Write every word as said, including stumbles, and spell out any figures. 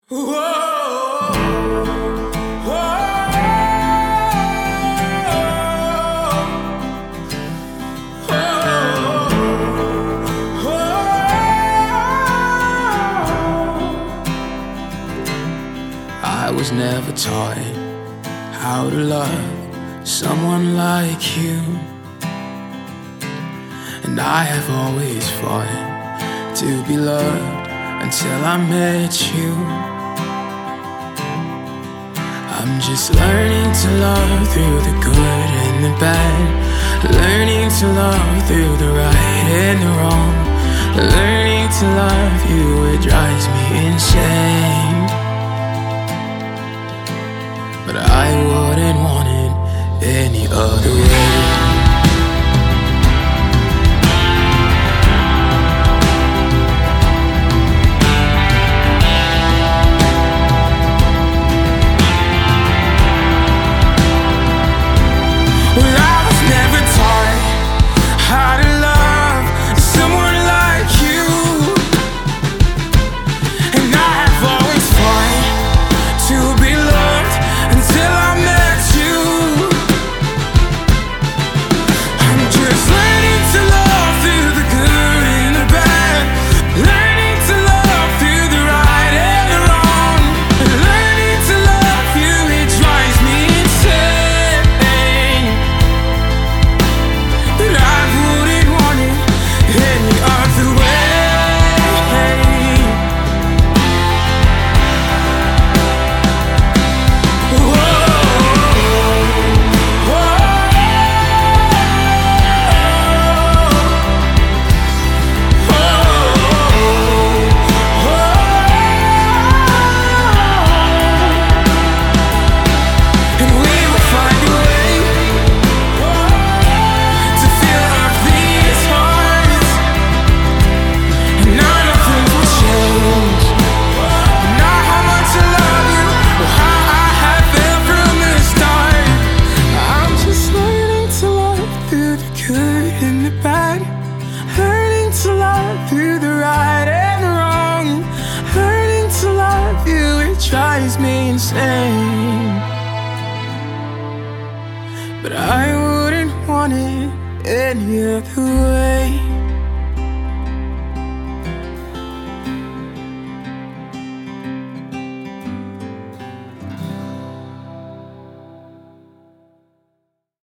Whoa, whoa, I was never taught how to love someone like you, and I have always fought to be loved until I met you. I'm just learning to love through the good and the bad, learning to love through the right and the wrong, learning to love you, it drives me insane. But I wouldn't want it any other way. Through the right and the wrong, learning to love you, it drives me insane. But I wouldn't want it any other way.